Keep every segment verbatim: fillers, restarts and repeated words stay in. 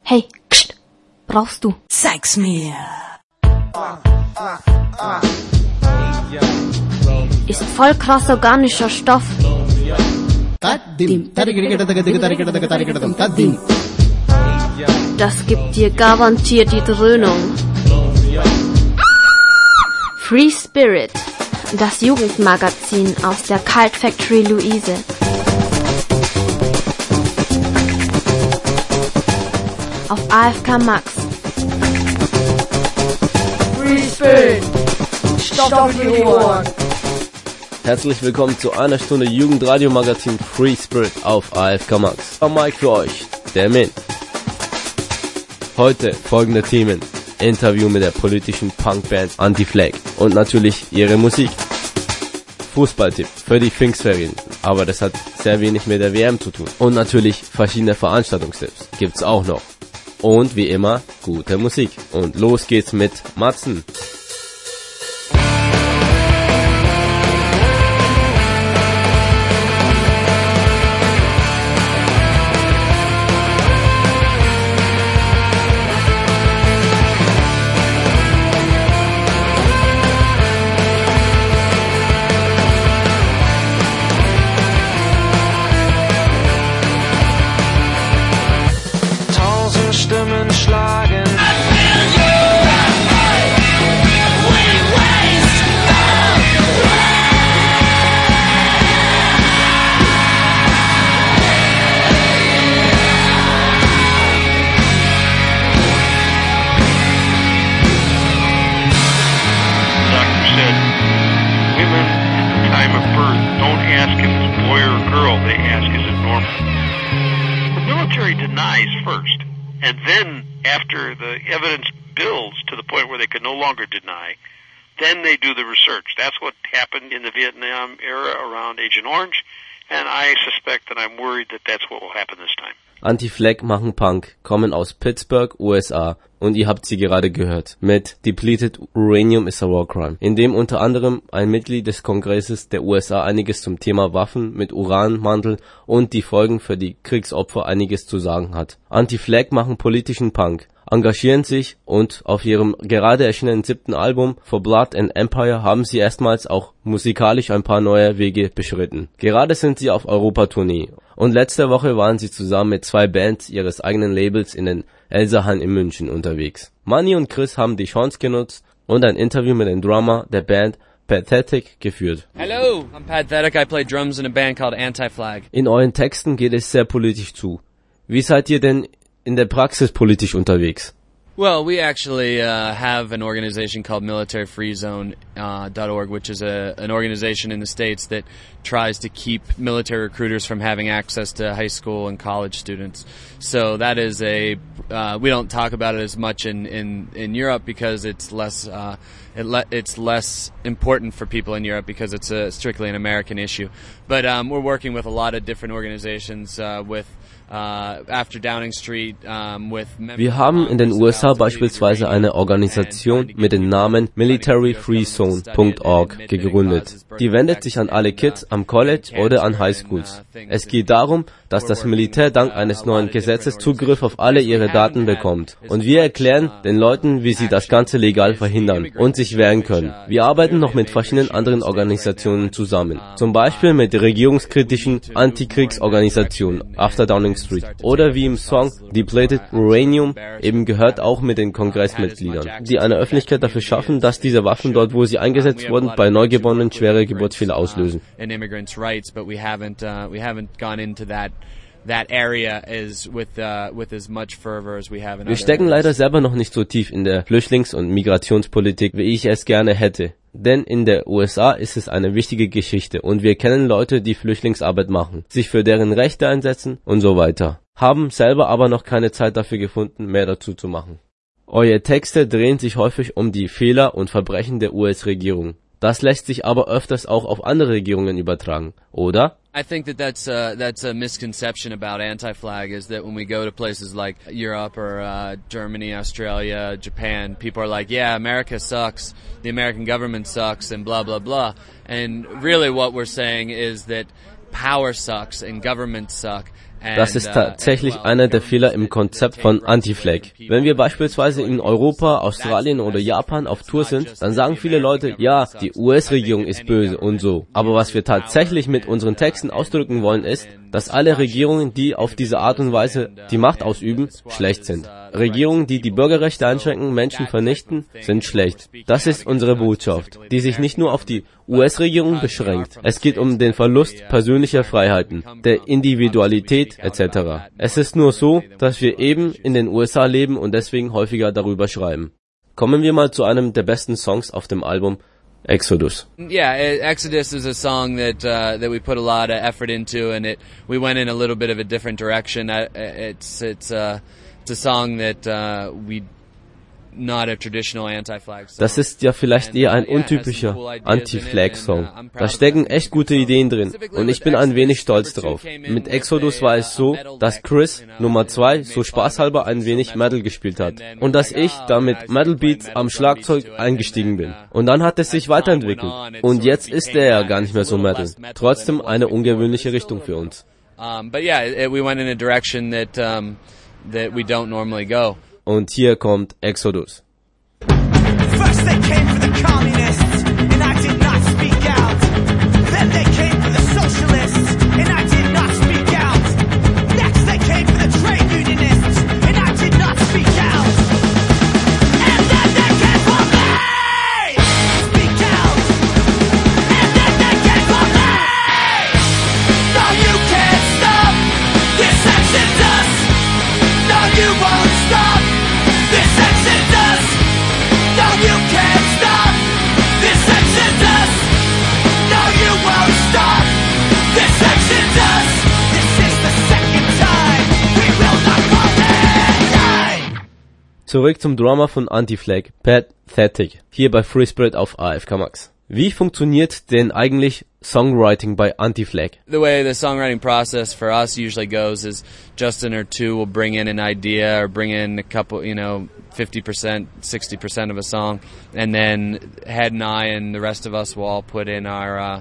Hey, kst, brauchst du? Zeig's mir. Ist voll krass organischer Stoff. Das gibt dir garantiert die Dröhnung. Free Spirit, das Jugendmagazin aus der Cult Factory Luise. Auf A F K Max. Free Spirit, Stoff für die Ohren. Herzlich willkommen zu einer Stunde Jugendradio-Magazin Free Spirit auf A F K Max. Am Mic für euch, der Min. Heute folgende Themen: Interview mit der politischen Punkband Anti-Flag und natürlich ihre Musik. Fußballtipp für die Pfingstferien, aber das hat sehr wenig mit der W M zu tun. Und natürlich verschiedene Veranstaltungstipps gibt's auch noch. Und wie immer, gute Musik. Und los geht's mit Matzen. Stimmen schlagen. Doctor said, women at the time of birth don't ask if it's a boy or a girl, they ask is it normal. The military denies first. And then, after the evidence builds to the point where they can no longer deny, then they do the research. That's what happened in the Vietnam era around Agent Orange, and I suspect that I'm worried that that's what will happen this time. Anti-Flag machen Punk, kommen aus Pittsburgh, U S A, und ihr habt sie gerade gehört, mit Depleted Uranium is a War Crime, in dem unter anderem ein Mitglied des Kongresses der U S A einiges zum Thema Waffen mit Uranmantel und die Folgen für die Kriegsopfer einiges zu sagen hat. Anti-Flag machen politischen Punk, engagieren sich und auf ihrem gerade erschienenen siebten Album For Blood and Empire haben sie erstmals auch musikalisch ein paar neue Wege beschritten. Gerade sind sie auf Europa-Tournee und letzte Woche waren sie zusammen mit zwei Bands ihres eigenen Labels in den Elsahallen in München unterwegs. Manni und Chris haben die Chance genutzt und ein Interview mit dem Drummer der Band Pathetic geführt. Hello, I'm Pathetic. I play drums in a band called Anti-Flag. In euren Texten geht es sehr politisch zu. Wie seid ihr denn in der Praxis politisch unterwegs? Well, we actually uh, have an organization called military free zone dot org, which is a, an organization in the States that tries to keep military recruiters from having access to high school and college students. So that is a, uh, we don't talk about it as much in, in, in Europe because it's less, uh, it le- it's less important for people in Europe because it's a, strictly an American issue. But um, we're working with a lot of different organizations uh, with Uh, after Downing Street, um, with Wir haben in den U S A beispielsweise eine Organisation mit dem Namen military free zone dot org gegründet. Die wendet sich an alle Kids am College oder an Highschools. Es geht darum, dass das Militär dank eines neuen Gesetzes Zugriff auf alle ihre Daten bekommt. Und wir erklären den Leuten, wie sie das Ganze legal verhindern und sich wehren können. Wir arbeiten noch mit verschiedenen anderen Organisationen zusammen. Zum Beispiel mit der regierungskritischen Antikriegsorganisation After Downing Street. Oder wie im Song Depleted Uranium eben gehört auch mit den Kongressmitgliedern, die eine Öffentlichkeit dafür schaffen, dass diese Waffen dort, wo sie eingesetzt wurden, bei Neugeborenen schwere Geburtsfehler auslösen. Wir stecken leider selber noch nicht so tief in der Flüchtlings- und Migrationspolitik, wie ich es gerne hätte. Denn in der U S A ist es eine wichtige Geschichte und wir kennen Leute, die Flüchtlingsarbeit machen, sich für deren Rechte einsetzen und so weiter, haben selber aber noch keine Zeit dafür gefunden, mehr dazu zu machen. Eure Texte drehen sich häufig um die Fehler und Verbrechen der U S-Regierung. Das lässt sich aber öfters auch auf andere Regierungen übertragen, oder? I think that that's a, that's a misconception about Anti-Flag is that when we go to places like Europe or uh, Germany, Australia, Japan, people are like, yeah, America sucks, the American government sucks, and blah, blah, blah. And really what we're saying is that power sucks and governments suck. Das ist tatsächlich einer der Fehler im Konzept von Anti-Flag. Wenn wir beispielsweise in Europa, Australien oder Japan auf Tour sind, dann sagen viele Leute, ja, die U S-Regierung ist böse und so. Aber was wir tatsächlich mit unseren Texten ausdrücken wollen ist, dass alle Regierungen, die auf diese Art und Weise die Macht ausüben, schlecht sind. Regierungen, die die Bürgerrechte einschränken, Menschen vernichten, sind schlecht. Das ist unsere Botschaft, die sich nicht nur auf die U S-Regierung beschränkt. Es geht um den Verlust persönlicher Freiheiten, der Individualität et cetera. Es ist nur so, dass wir eben in den U S A leben und deswegen häufiger darüber schreiben. Kommen wir mal zu einem der besten Songs auf dem Album, Exodus. Yeah, Exodus is a song that uh, that we put a lot of effort into, and it we went in a little bit of a different direction. It's it's uh, it's a song that uh, we not a traditional anti-flag song. Das ist ja vielleicht eher ein untypischer Anti-Flag-Song. Da stecken echt gute Ideen drin und ich bin ein wenig stolz drauf. Mit Exodus war es so, dass Chris, Nummer zwei, so spaßhalber ein wenig Metal gespielt hat und dass ich da mit Metal Beats am Schlagzeug eingestiegen bin. Und dann hat es sich weiterentwickelt und jetzt ist er ja gar nicht mehr so Metal. Trotzdem eine ungewöhnliche Richtung für uns. Um, but yeah, it, we went in a direction that um, that we don't normally go. Und hier kommt Exodus. First they came for the communists, and I did not speak out. Then they came for the socialists, and I did not speak out. Next they came for the trade unionists, and I did not speak out. And then they came for me! Speak out! And then they came for me! No, you can't stop this exodus! No, you won't stop this exodus! No, you can't stop this exodus! No, you won't stop this exodus! This is the second time we will not fall in! Zurück zum Drummer von Anti-Flag, Pathetic, hier bei Free Spirit auf A F K Max. Wie funktioniert denn eigentlich Songwriting bei Anti-Flag? The way the songwriting process for us usually goes is Justin or two will bring in an idea or bring in a couple, you know, fifty percent, sixty percent of a song, and then Head and I and the rest of us will all put in our uh,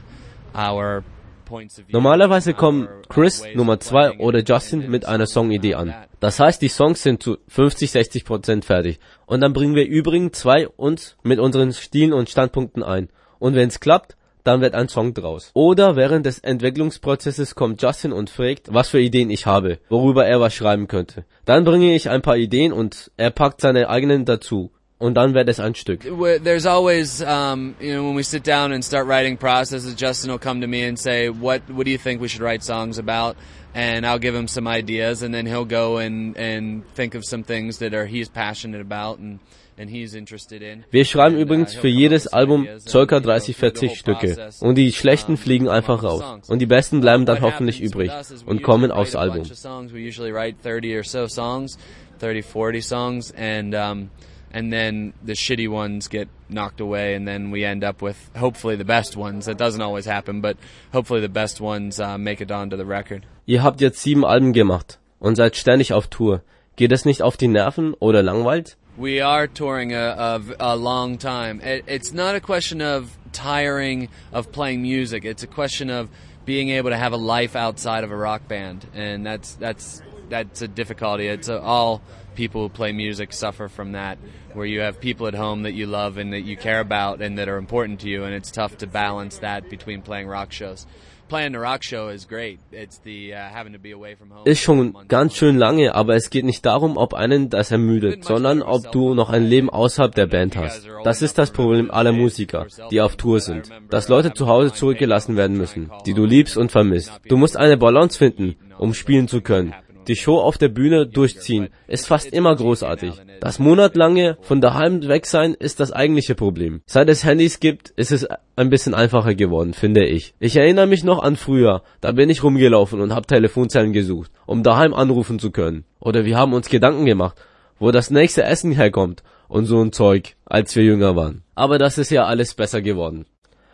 our points of view. Normalerweise kommen Chris, Nummer zwei oder Justin mit einer Songidee an. Das heißt, die Songs sind zu fünfzig, sechzig Prozent fertig. Und dann bringen wir übrigen zwei uns mit unseren Stilen und Standpunkten ein. Und wenn es klappt, dann wird ein Song draus. Oder während des Entwicklungsprozesses kommt Justin und fragt, was für Ideen ich habe, worüber er was schreiben könnte. Dann bringe ich ein paar Ideen und er packt seine eigenen dazu. Und dann wird es ein Stück. There's always, um, you know, when we sit down and start writing processes, Justin will come to me and say, what, what do you think we should write songs about? And I'll give him some ideas, and then he'll go and, and think of some things that are he's passionate about and and he's interested in. Wir schreiben übrigens für jedes Album ca. dreißig, vierzig Stücke. Und die schlechten fliegen einfach raus. Und die besten bleiben dann hoffentlich übrig und kommen aufs Album. We usually write thirty or so songs, thirty, forty songs, and um, and then the shitty ones get knocked away, and then we end up with hopefully the best ones. That doesn't always happen, but hopefully the best ones uh, make it onto the record. Ihr habt jetzt sieben Alben gemacht und seid ständig auf Tour. Geht es nicht auf die Nerven oder langweilt? We are touring a, a, a long time. It, it's not a question of tiring of playing music. It's a question of being able to have a life outside of a rock band, and that's that's that's a difficulty. It's a, all people who play music suffer from that, where you have people at home that you love and that you care about and that are important to you, and it's tough to balance that between playing rock shows. Playing a rock show is great. It's the uh, having to be away from home. Ist schon ganz schön lange, aber es geht nicht darum, ob einen das ermüdet, sondern ob du noch ein Leben außerhalb der Band hast. Das ist das Problem aller Musiker, die auf Tour sind. Dass Leute zu Hause zurückgelassen werden müssen, die du liebst und vermisst. Du musst eine Balance finden, um spielen zu können. Die Show auf der Bühne durchziehen ist fast immer großartig. Das monatelange von daheim weg sein ist das eigentliche Problem. Seit es Handys gibt, ist es ein bisschen einfacher geworden, finde ich. Ich erinnere mich noch an früher, da bin ich rumgelaufen und habe Telefonzellen gesucht, um daheim anrufen zu können. Oder wir haben uns Gedanken gemacht, wo das nächste Essen herkommt und so ein Zeug, als wir jünger waren. Aber das ist ja alles besser geworden.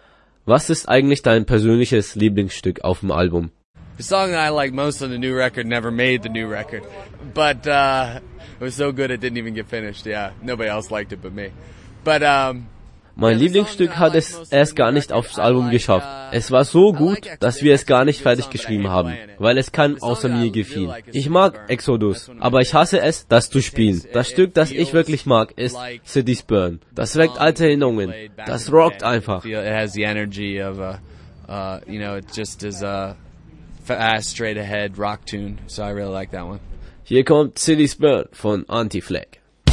Was ist eigentlich dein persönliches Lieblingsstück auf dem Album? The song that I like most on the new record never made the new record, but uh, it was so good it didn't even get finished. Yeah, nobody else liked it but me. But um, Mein Lieblingsstück hat es erst gar nicht aufs Album geschafft. Es war so gut, dass wir es gar nicht fertig geschrieben haben, weil es keinem außer mir gefiel. Ich mag Exodus, aber ich hasse es, das zu spielen. Das Stück, das ich wirklich mag, ist Cities Burn. Das weckt alte Erinnerungen. Das rockt einfach. It has the energy of a, uh, you know, it just is a fast, straight ahead rock tune. So I really like that one. Hier kommt Cities Burn von Anti-Flag.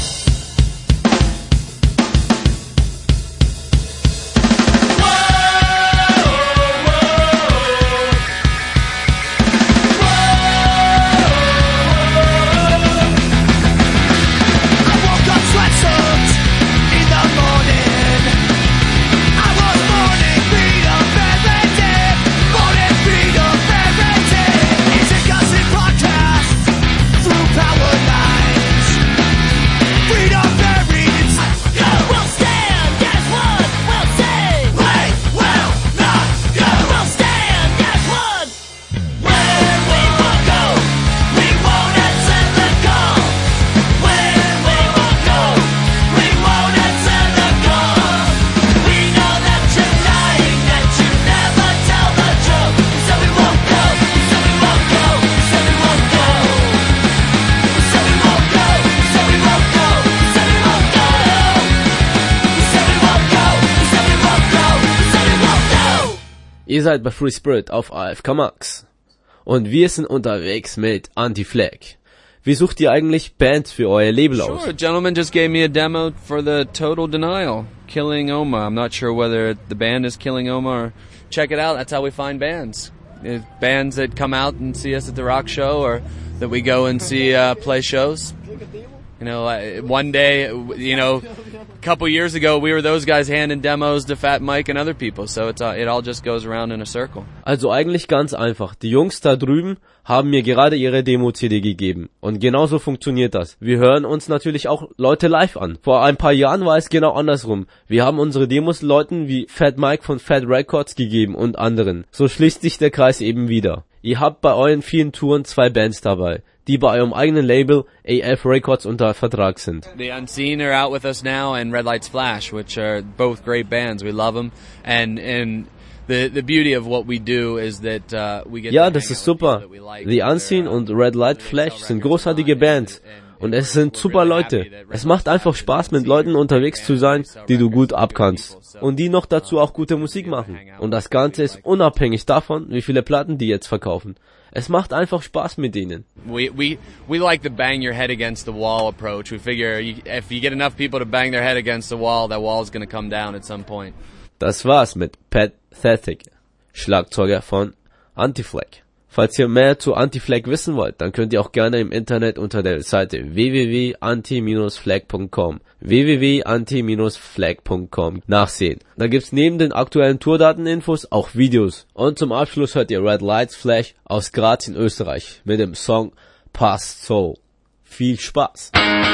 Ihr seid bei Free Spirit auf A F K Max. Und wir sind unterwegs mit Anti-Flag. Wie sucht ihr eigentlich Bands für euer Label aus? Sure, a gentleman just gave me a demo for the Total Denial, Killing Oma. I'm not sure whether the band is Killing Oma or check it out. That's how we find bands. It's bands that come out and see us at the rock show or that we go and see uh, play shows. You know, one day, you know, a couple years ago, we were those guys handing demos to Fat Mike and other people. So it's, uh, it all just goes around in a circle. Also eigentlich ganz einfach. Die Jungs da drüben haben mir gerade ihre Demo-C D gegeben. Und genauso funktioniert das. Wir hören uns natürlich auch Leute live an. Vor ein paar Jahren war es genau andersrum. Wir haben unsere Demos Leuten wie Fat Mike von Fat Records gegeben und anderen. So schließt sich der Kreis eben wieder. Ihr habt bei euren vielen Touren zwei Bands dabei, die bei eurem eigenen Label A F Records unter Vertrag sind. The Unseen are out with us now, and Red Lights Flash, which are both great bands. We love them, and and the the beauty of what we do is that uh, we get. Ja, das ist super. The Unseen und Red Light Flash sind großartige Bands. Und es sind super Leute. Es macht einfach Spaß, mit Leuten unterwegs zu sein, die du gut abkannst. Und die noch dazu auch gute Musik machen. Und das Ganze ist unabhängig davon, wie viele Platten die jetzt verkaufen. Es macht einfach Spaß mit denen. We we we like the bang your head against the wall approach. We figure you, if you get enough people to bang their head against the wall, that wall is going to come down at some point. Das war's mit Pat Thetic, Schlagzeuger von Anti-Flag. Falls ihr mehr zu Anti-Flag wissen wollt, dann könnt ihr auch gerne im Internet unter der Seite w w w punkt anti Bindestrich flag punkt com w w w punkt anti Bindestrich flag punkt com nachsehen. Da gibt's neben den aktuellen Tourdateninfos auch Videos. Und zum Abschluss hört ihr Red Lights Flash aus Graz in Österreich mit dem Song Past Soul. Viel Spaß!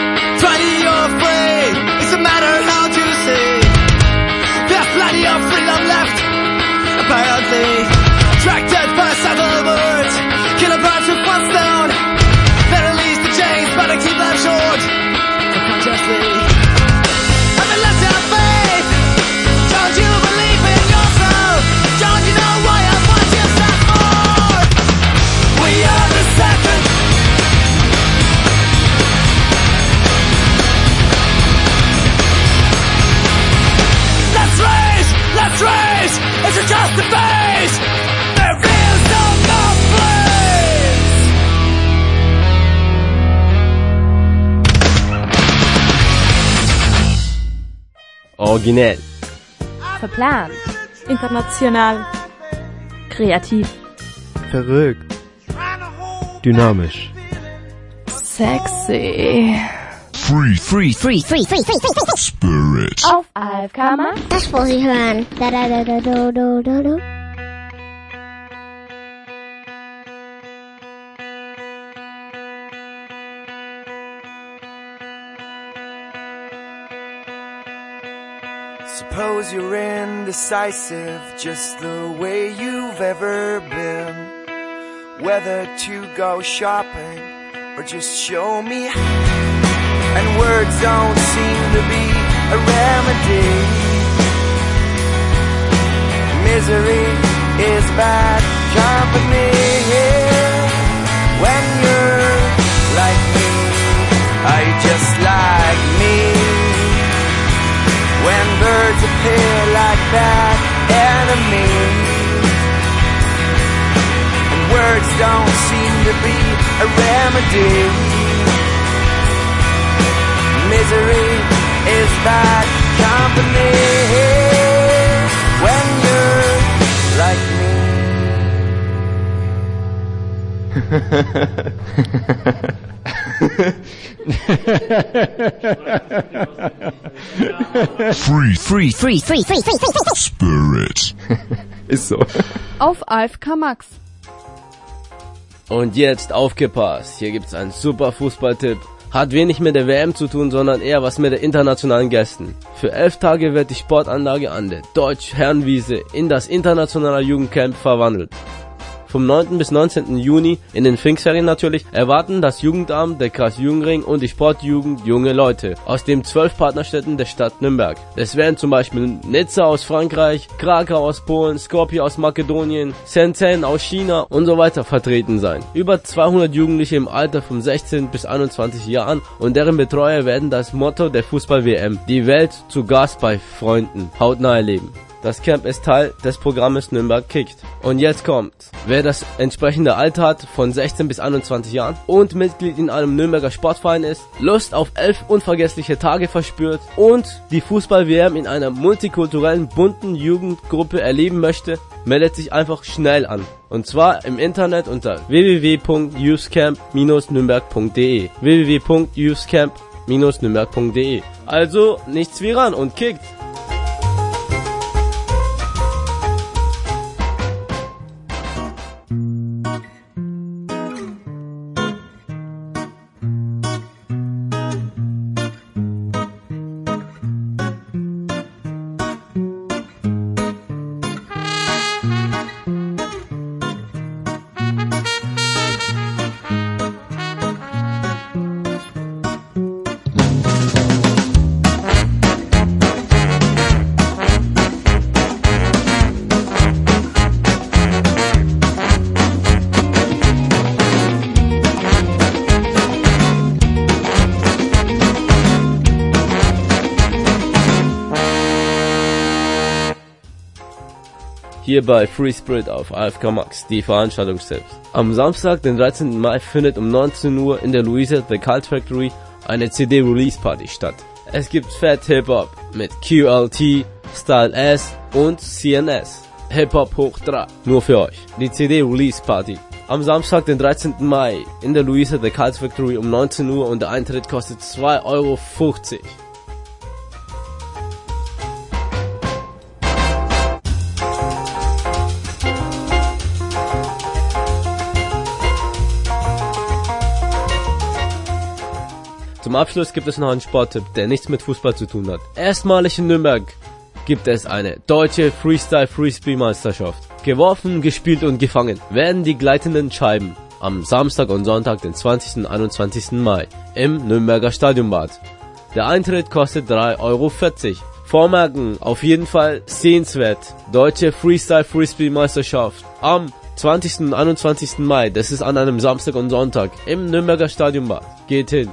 Twenty or afraid, it's a matter how to say. There's plenty of freedom left, apparently. Attracted by several words, kill a bird with one stone. Then release the chains, but I keep them short. Unconsciously, I've been left out faith. Don't you believe in yourself? Don't you know why and what you stand for? We are the second. Let's race, let's race. It's just a phase. Originell. Verplant. International. Kreativ. Verrückt. Dynamisch. Sexy. Free, free, free, free, free, free, free, Spirit. Auf A F K Max. Das muss ich hören. Da, da, da, da, da, da, da, da. Suppose you're indecisive, just the way you've ever been. Whether to go shopping or just show me. And words don't seem to be a remedy. Misery is bad company when you're like me. Are you just like me? When birds appear like bad enemies and words don't seem to be a remedy. Misery is bad company when you're like me. Free, free, free, free, free, free, free, Spirit. Ist so. Auf A F K Max. Und jetzt aufgepasst, hier gibt's einen super Fußballtipp. Hat wenig mit der W M zu tun, sondern eher was mit der internationalen Gästen. Für elf Tage wird die Sportanlage an der Deutsch-Herrenwiese in das internationale Jugendcamp verwandelt. Vom neunten bis neunzehnten Juni, in den Pfingstferien natürlich, erwarten das Jugendamt, der Kreis Jugendring und die Sportjugend junge Leute aus den zwölf Partnerstädten der Stadt Nürnberg. Es werden zum Beispiel Nizza aus Frankreich, Krakau aus Polen, Skopje aus Makedonien, Shenzhen aus China und so weiter vertreten sein. Über zweihundert Jugendliche im Alter von sechzehn bis einundzwanzig Jahren und deren Betreuer werden das Motto der Fußball-W M, die Welt zu Gast bei Freunden, hautnah erleben. Das Camp ist Teil des Programmes Nürnberg Kickt. Und jetzt kommt, wer das entsprechende Alter hat von sechzehn bis einundzwanzig Jahren und Mitglied in einem Nürnberger Sportverein ist, Lust auf elf unvergessliche Tage verspürt und die Fußball-W M in einer multikulturellen, bunten Jugendgruppe erleben möchte, meldet sich einfach schnell an. Und zwar im Internet unter w w w punkt youthcamp dash nürnberg punkt de w w w punkt youthcamp dash nürnberg punkt de. Also nichts wie ran und kickt! Hier bei Free Spirit auf A F K Max, die Veranstaltungstipps. Am Samstag, den dreizehnten Mai, findet um neunzehn Uhr in der Louisa The Cult Factory eine C D-Release-Party statt. Es gibt Fat Hip-Hop mit Q L T, Style S und C N S. Hip-Hop hoch drei, nur für euch. Die C D-Release-Party. Am Samstag, den dreizehnten Mai, in der Louisa The Cult Factory um neunzehn Uhr und der Eintritt kostet zwei Euro fünfzig. Zum Abschluss gibt es noch einen Sporttipp, der nichts mit Fußball zu tun hat. Erstmalig in Nürnberg gibt es eine deutsche Freestyle-Frisbee-Meisterschaft. Geworfen, gespielt und gefangen werden die gleitenden Scheiben am Samstag und Sonntag, den zwanzigsten und einundzwanzigsten Mai im Nürnberger Stadionbad. Der Eintritt kostet drei Euro vierzig. Vormerken, auf jeden Fall sehenswert. Deutsche Freestyle-Frisbee-Meisterschaft am zwanzigsten und einundzwanzigsten Mai. Das ist an einem Samstag und Sonntag im Nürnberger Stadionbad. Geht hin.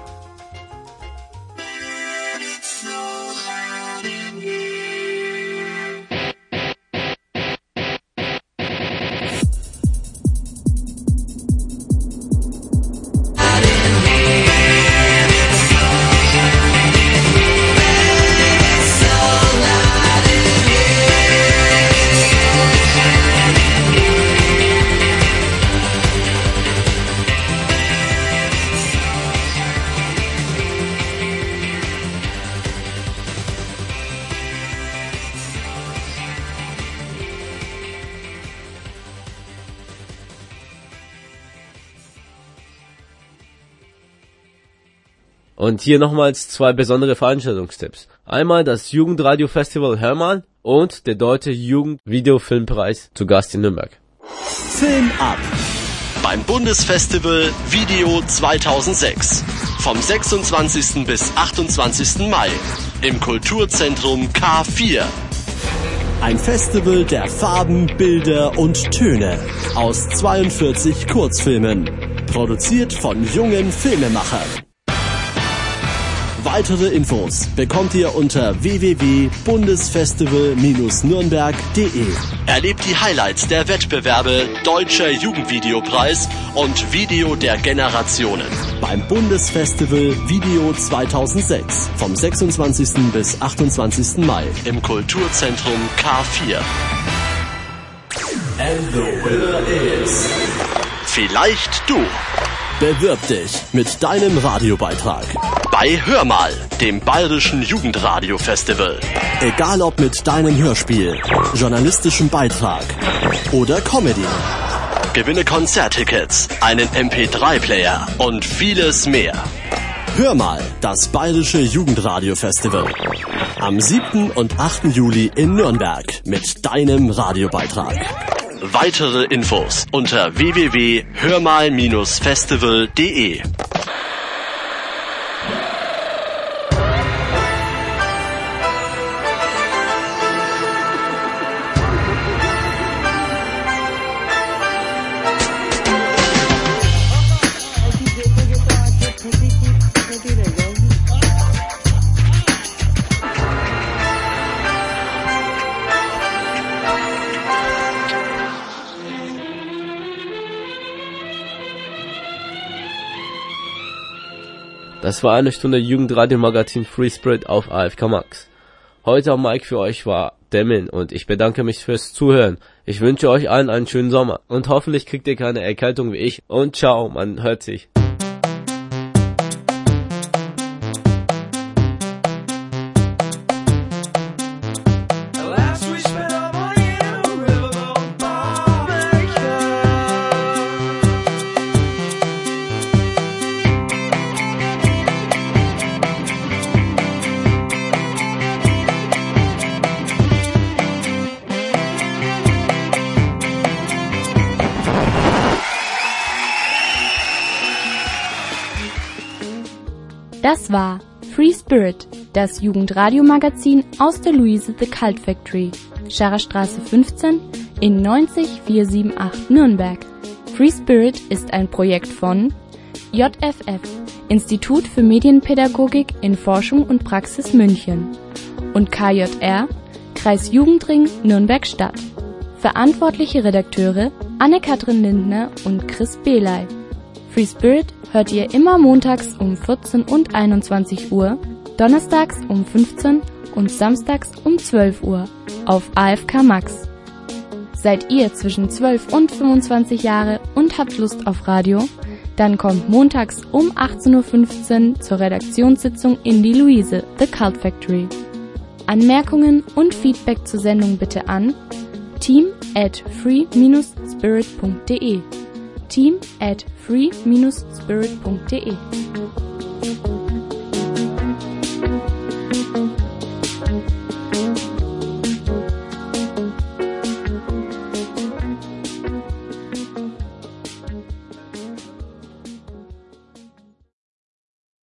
Und hier nochmals zwei besondere Veranstaltungstipps. Einmal das Jugendradio-Festival Hermann und der Deutsche Jugendvideofilmpreis zu Gast in Nürnberg. Film ab! Beim Bundesfestival Video zweitausendsechs. Vom sechsundzwanzigsten bis achtundzwanzigsten Mai im Kulturzentrum K vier. Ein Festival der Farben, Bilder und Töne aus zweiundvierzig Kurzfilmen. Produziert von jungen Filmemachern. Weitere Infos bekommt ihr unter w w w punkt bundesfestival Bindestrich nürnberg punkt de. Erlebt die Highlights der Wettbewerbe Deutscher Jugendvideopreis und Video der Generationen beim Bundesfestival Video zweitausendsechs vom sechsundzwanzigsten bis achtundzwanzigsten Mai im Kulturzentrum K vier. And the winner is... Vielleicht du. Bewirb dich mit deinem Radiobeitrag bei Hör mal, dem bayerischen Jugendradio-Festival. Egal ob mit deinem Hörspiel, journalistischem Beitrag oder Comedy. Gewinne Konzerttickets, einen M P drei Player und vieles mehr. Hör mal, das bayerische Jugendradio-Festival. Am siebten und achten Juli in Nürnberg mit deinem Radiobeitrag. Weitere Infos unter w w w punkt hörmal Bindestrich festival punkt de. Das war eine Stunde Jugendradio-Magazin Free Spirit auf A F K Max. Heute am Mic für euch war Demin und ich bedanke mich fürs Zuhören. Ich wünsche euch allen einen schönen Sommer und hoffentlich kriegt ihr keine Erkältung wie ich. Und ciao, man hört sich. Das war Free Spirit, das Jugendradio-Magazin aus der Luise The Cult Factory, Scharerstraße fünfzehn in neunzig vierhundertachtzig Nürnberg. Free Spirit ist ein Projekt von J F F, Institut für Medienpädagogik in Forschung und Praxis München, und K J R, Kreis Jugendring Nürnberg-Stadt. Verantwortliche Redakteure Anne-Kathrin Lindner und Chris Beley. Free Spirit hört ihr immer montags um vierzehn und einundzwanzig Uhr, donnerstags um fünfzehn und samstags um zwölf Uhr auf A F K Max. Seid ihr zwischen zwölf und fünfundzwanzig Jahre und habt Lust auf Radio? Dann kommt montags um achtzehn Uhr fünfzehn zur Redaktionssitzung in die Luise, The Cult Factory. Anmerkungen und Feedback zur Sendung bitte an team at free Bindestrich spirit punkt de team at free Bindestrich spirit punkt de